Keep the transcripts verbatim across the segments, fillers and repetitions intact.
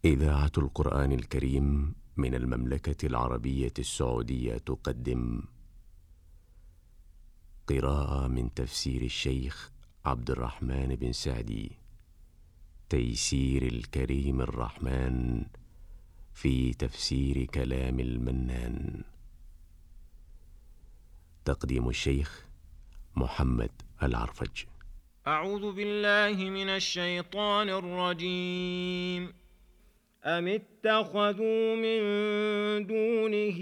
إذاعة القرآن الكريم من المملكة العربية السعودية تقدم قراءة من تفسير الشيخ عبد الرحمن بن سعدي، تيسير الكريم الرحمن في تفسير كلام المنان. تقديم الشيخ محمد العرفج. أعوذ بالله من الشيطان الرجيم. أم اتخذوا من دونه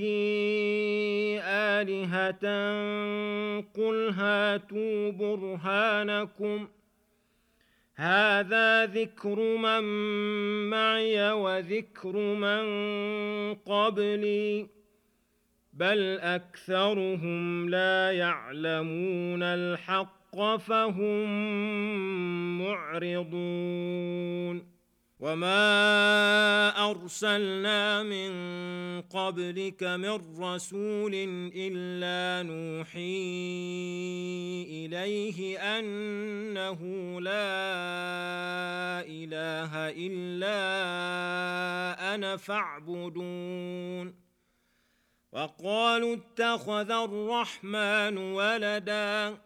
آلهة قل هاتوا برهانكم هذا ذكر من معي وذكر من قبلي بل أكثرهم لا يعلمون الحق فهم معرضون. وما أرسلنا من قبلك من رسول إلا نوحي إليه أنه لا إله إلا أنا فاعبدون. وقالوا اتخذ الرحمن ولدا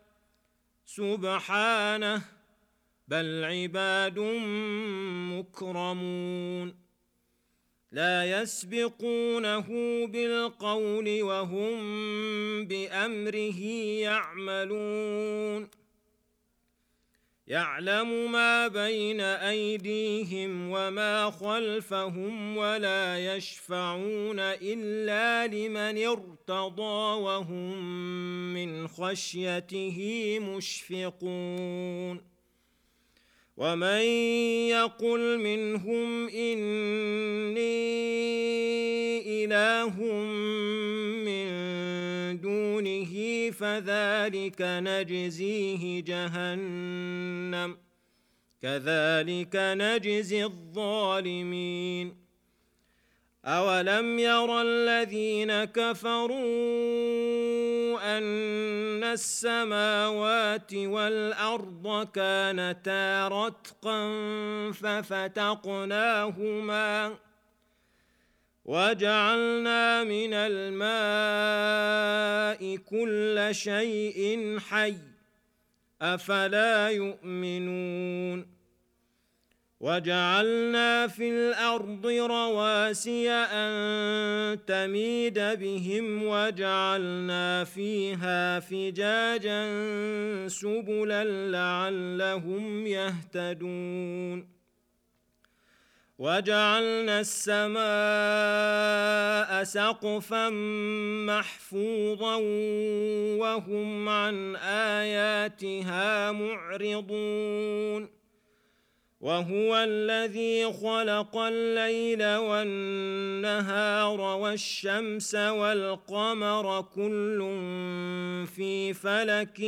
سبحانه بل عباد مكرمون لا يسبقونه بالقول وهم بأمره يعملون. يعلم ما بين أيديهم وما خلفهم ولا يشفعون إلا لمن ارتضى وهم من خشيته مشفقون. ومن يقل منهم إني إله من دونه فذلك نجزيه جهنم كذلك نجزي الظالمين. أولم ير الذين كفروا أن السماوات والأرض كانتا رتقا ففتقناهما وجعلنا من الماء كل شيء حي أفلا يؤمنون. وجعلنا في الأرض رواسي أن تميد بهم وجعلنا فيها فجاجا سبلا لعلهم يهتدون. وجعلنا السماء سقفا محفوظا وهم عن آياتها معرضون. وهو الذي خلق الليل والنهار والشمس والقمر كل في فلك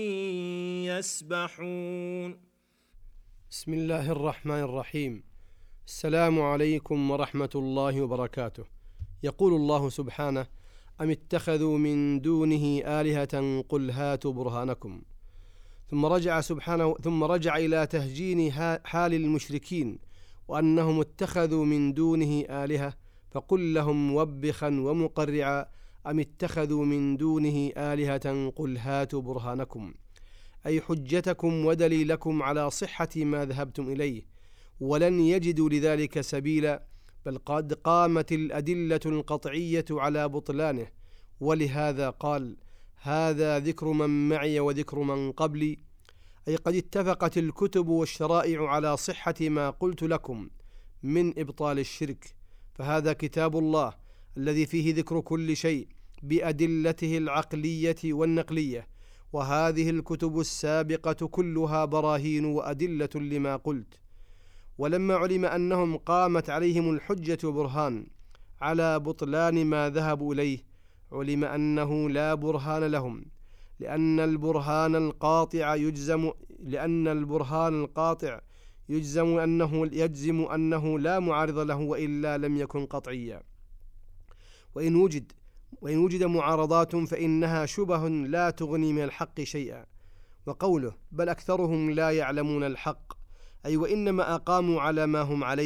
يسبحون. بسم الله الرحمن الرحيم. السلام عليكم ورحمة الله وبركاته. يقول الله سبحانه: أم اتخذوا من دونه آلهة قل هاتوا برهانكم. ثم رجع سبحانه ثم رجع إلى تهجين حال المشركين وأنهم اتخذوا من دونه آلهة، فقل لهم موبخا ومقرعا: أم اتخذوا من دونه آلهة قل هاتوا برهانكم، أي حجتكم ودليلكم على صحة ما ذهبتم إليه، ولن يجدوا لذلك سبيلا، بل قد قامت الأدلة القطعية على بطلانه. ولهذا قال: هذا ذكر من معي وذكر من قبلي، أي قد اتفقت الكتب والشرائع على صحة ما قلت لكم من إبطال الشرك، فهذا كتاب الله الذي فيه ذكر كل شيء بأدلته العقلية والنقلية، وهذه الكتب السابقة كلها براهين وأدلة لما قلت. ولما علم أنهم قامت عليهم الحجة وبرهان على بطلان ما ذهبوا إليه، علم أنه لا برهان لهم، لأن البرهان القاطع يجزم لأن البرهان القاطع يجزم أنه يجزم أنه لا معارض له، وإلا لم يكن قطعيا. وإن وجد وإن وجد معارضات فإنها شبه لا تغني من الحق شيئا. وقوله بل أكثرهم لا يعلمون الحق، أي وإنما أقاموا على ما هم عليه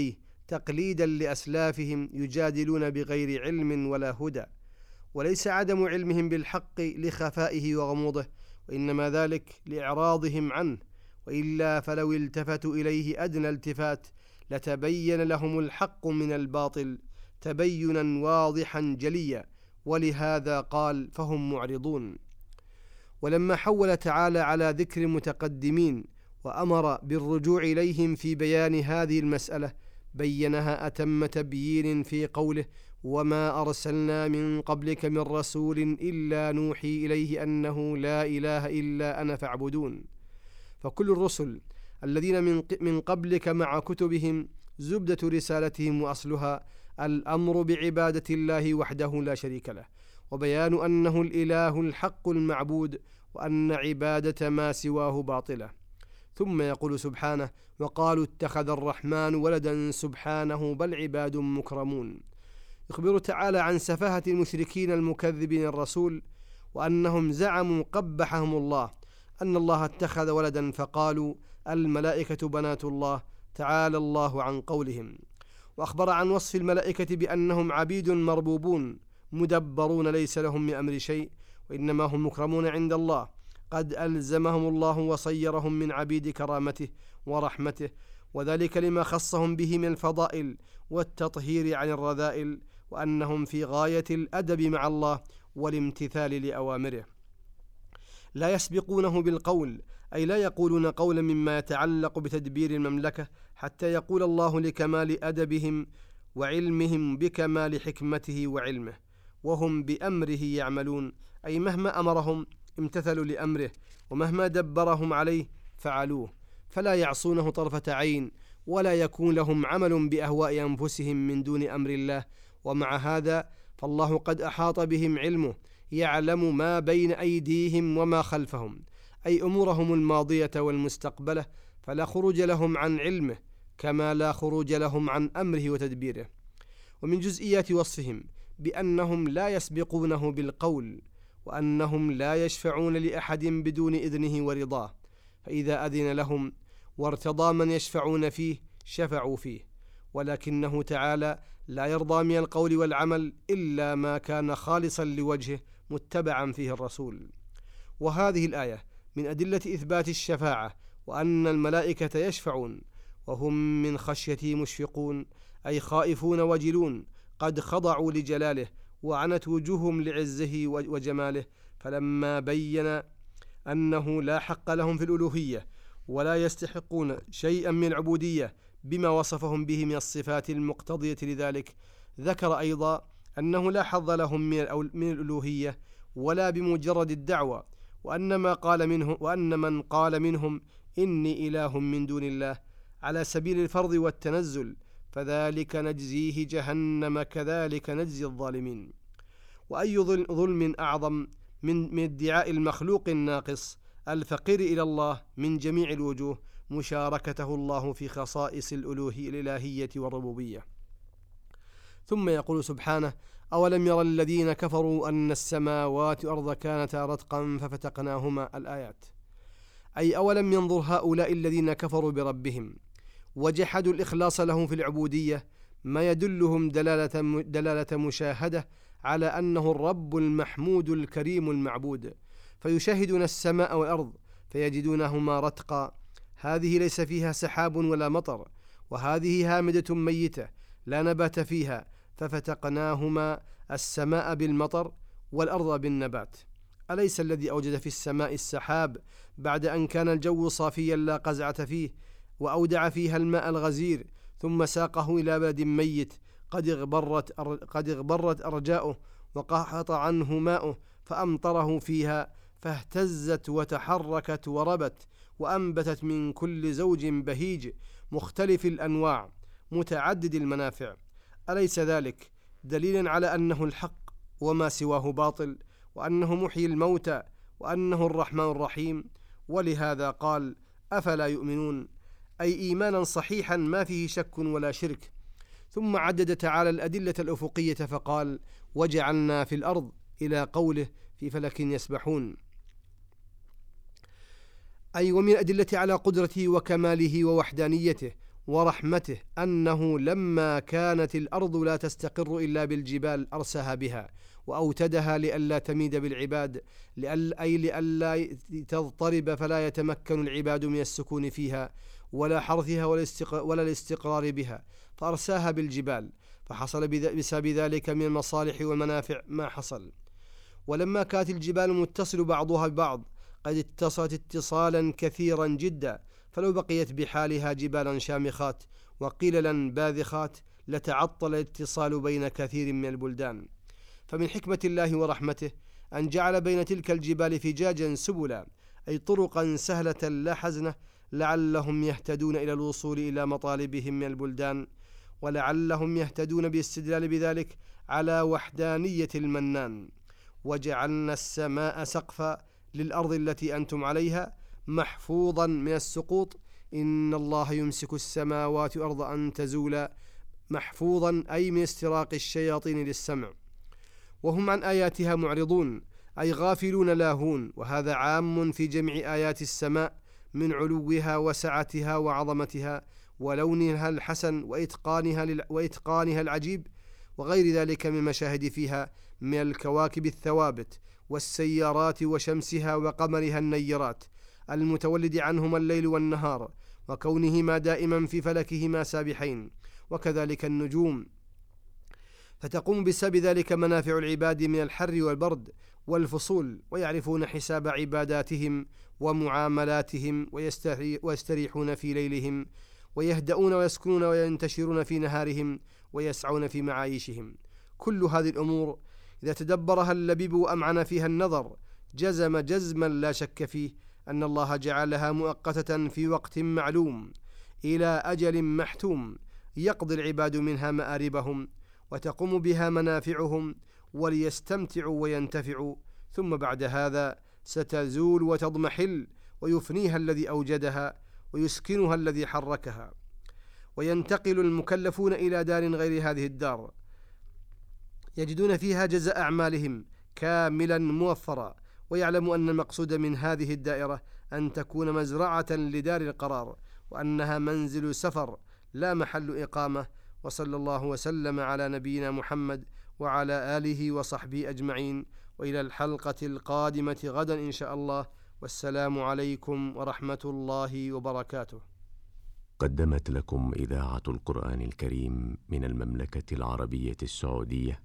تقليدا لأسلافهم يجادلون بغير علم ولا هدى، وليس عدم علمهم بالحق لخفائه وغموضه، وإنما ذلك لإعراضهم عنه، وإلا فلو التفتوا إليه أدنى التفات لتبين لهم الحق من الباطل تبينا واضحا جليا، ولهذا قال فهم معرضون. ولما حول تعالى على ذكر المتقدمين وأمر بالرجوع إليهم في بيان هذه المسألة بينها أتم تبيين في قوله: وما أرسلنا من قبلك من رسول إلا نوحي إليه أنه لا إله إلا أنا فاعبدون. فكل الرسل الذين من من قبلك مع كتبهم زبدة رسالتهم وأصلها الأمر بعبادة الله وحده لا شريك له، وبيان أنه الإله الحق المعبود، وأن عبادة ما سواه باطلة. ثم يقول سبحانه: وقالوا اتخذ الرحمن ولدا سبحانه بل عباد مكرمون. يخبر تعالى عن سفاهة المشركين المكذبين الرسول، وأنهم زعموا قبحهم الله أن الله اتخذ ولدا، فقالوا الملائكة بنات الله، تعالى الله عن قولهم. وأخبر عن وصف الملائكة بأنهم عبيد مربوبون مدبرون ليس لهم من أمر شيء، وإنما هم مكرمون عند الله، قد ألزمهم الله وصيرهم من عبيد كرامته ورحمته، وذلك لما خصهم به من الفضائل والتطهير عن الرذائل، وأنهم في غاية الأدب مع الله والامتثال لأوامره. لا يسبقونه بالقول، أي لا يقولون قولا مما يتعلق بتدبير المملكة حتى يقول الله لكمال أدبهم وعلمهم بكمال حكمته وعلمه، وهم بأمره يعملون، أي مهما أمرهم امتثلوا لأمره، ومهما دبرهم عليه فعلوه، فلا يعصونه طرفة عين، ولا يكون لهم عمل بأهواء أنفسهم من دون أمر الله. ومع هذا فالله قد أحاط بهم علمه، يعلم ما بين أيديهم وما خلفهم، أي أمورهم الماضية والمستقبلة، فلا خروج لهم عن علمه كما لا خروج لهم عن أمره وتدبيره. ومن جزئيات وصفهم بأنهم لا يسبقونه بالقول، وأنهم لا يشفعون لأحد بدون إذنه ورضاه، فإذا أذن لهم وارتضى من يشفعون فيه شفعوا فيه، ولكنه تعالى لا يرضى من القول والعمل إلا ما كان خالصا لوجهه متبعا فيه الرسول. وهذه الآية من أدلة إثبات الشفاعة، وأن الملائكة يشفعون وهم من خشيته مشفقون، أي خائفون وجلون، قد خضعوا لجلاله وعنت وجوههم لعزه وجماله. فلما بين أنه لا حق لهم في الألوهية ولا يستحقون شيئا من العبودية بما وصفهم به من الصفات المقتضية لذلك، ذكر أيضا أنه لا حظ لهم من الألوهية ولا بمجرد الدعوة، وأن, ما قال منه وأن من قال منهم إني إله من دون الله على سبيل الفرض والتنزل فذلك نجزيه جهنم كذلك نجزي الظالمين. وأي ظلم أعظم من, من ادعاء المخلوق الناقص الفقير إلى الله من جميع الوجوه مشاركته الله في خصائص الألوهية الإلهية والربوبية. ثم يقول سبحانه: أولم يرى الذين كفروا أن السماوات والأرض كانتا رتقا ففتقناهما، الآيات. أي أولم ينظر هؤلاء الذين كفروا بربهم وجحدوا الإخلاص لهم في العبودية ما يدلهم دلالة, دلالة مشاهدة على أنه الرب المحمود الكريم المعبود، فيشاهدون السماء والأرض فيجدونهما رتقا، هذه ليس فيها سحاب ولا مطر، وهذه هامدة ميتة لا نبات فيها، ففتقناهما السماء بالمطر والأرض بالنبات. أليس الذي أوجد في السماء السحاب بعد أن كان الجو صافيا لا قزعة فيه، وأودع فيها الماء الغزير ثم ساقه إلى بلد ميت قد اغبرت, قد اغبرت أرجاؤه وقحط عنه ماؤه فأمطره فيها فاهتزت وتحركت وربت وأنبتت من كل زوج بهيج مختلف الأنواع متعدد المنافع؟ أليس ذلك دليلا على أنه الحق وما سواه باطل، وأنه محيي الموتى، وأنه الرحمن الرحيم؟ ولهذا قال: أفلا يؤمنون، أي إيمانا صحيحا ما فيه شك ولا شرك. ثم عدد تعالى الأدلة الأفقية فقال: وجعلنا في الأرض، إلى قوله في فلك يسبحون، أي ومن الأدلة على قدرته وكماله ووحدانيته ورحمته أنه لما كانت الأرض لا تستقر إلا بالجبال أرساها بها وأوتدها لئلا تميد بالعباد، أي لئلا تضطرب فلا يتمكن العباد من السكون فيها ولا حرثها ولا الاستقرار بها، فأرساها بالجبال، فحصل بسبب ذلك من المصالح والمنافع ما حصل. ولما كانت الجبال متصل بعضها ببعض قد اتصلت اتصالا كثيرا جدا، فلو بقيت بحالها جبالا شامخات وقللا باذخات لتعطل الاتصال بين كثير من البلدان. فمن حكمة الله ورحمته أن جعل بين تلك الجبال فجاجا سبلا، أي طرقا سهلة لا حزنة، لعلهم يهتدون إلى الوصول إلى مطالبهم من البلدان، ولعلهم يهتدون بالاستدلال بذلك على وحدانية المنان. وجعلنا السماء سقفا للأرض التي أنتم عليها محفوظا من السقوط، إن الله يمسك السماوات والأرض أن تزولا، محفوظا أي من استراق الشياطين للسمع. وهم عن آياتها معرضون، أي غافلون لاهون، وهذا عام في جميع آيات السماء من علوها وسعتها وعظمتها ولونها الحسن وإتقانها, وإتقانها العجيب، وغير ذلك من مشاهد فيها من الكواكب الثوابت والسيارات وشمسها وقمرها النيرات المتولد عنهما الليل والنهار، وكونهما دائما في فلكهما سابحين، وكذلك النجوم، فتقوم بسبب ذلك منافع العباد من الحر والبرد والفصول، ويعرفون حساب عباداتهم ومعاملاتهم، ويستريحون في ليلهم، ويهدؤون ويسكنون وينتشرون في نهارهم، ويسعون في معايشهم. كل هذه الأمور إذا تدبرها اللبيب وأمعن فيها النظر جزم جزما لا شك فيه أن الله جعلها مؤقتة في وقت معلوم إلى أجل محتوم، يقضي العباد منها مآربهم وتقوم بها منافعهم وليستمتعوا وينتفعوا، ثم بعد هذا ستزول وتضمحل، ويفنيها الذي أوجدها ويسكنها الذي حركها، وينتقل المكلفون إلى دار غير هذه الدار يجدون فيها جزاء أعمالهم كاملا موفرا، ويعلم أن المقصود من هذه الدائرة أن تكون مزرعة لدار القرار، وأنها منزل سفر لا محل إقامة. وصلى الله وسلم على نبينا محمد وعلى آله وصحبه أجمعين، وإلى الحلقة القادمة غدا إن شاء الله، والسلام عليكم ورحمة الله وبركاته. قدمت لكم إذاعة القرآن الكريم من المملكة العربية السعودية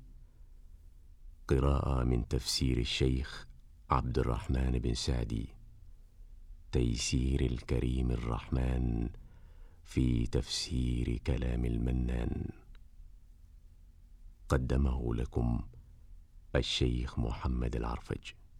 قراءة من تفسير الشيخ عبد الرحمن بن سعدي، تيسير الكريم الرحمن في تفسير كلام المنان. قدمه لكم الشيخ محمد العرفج.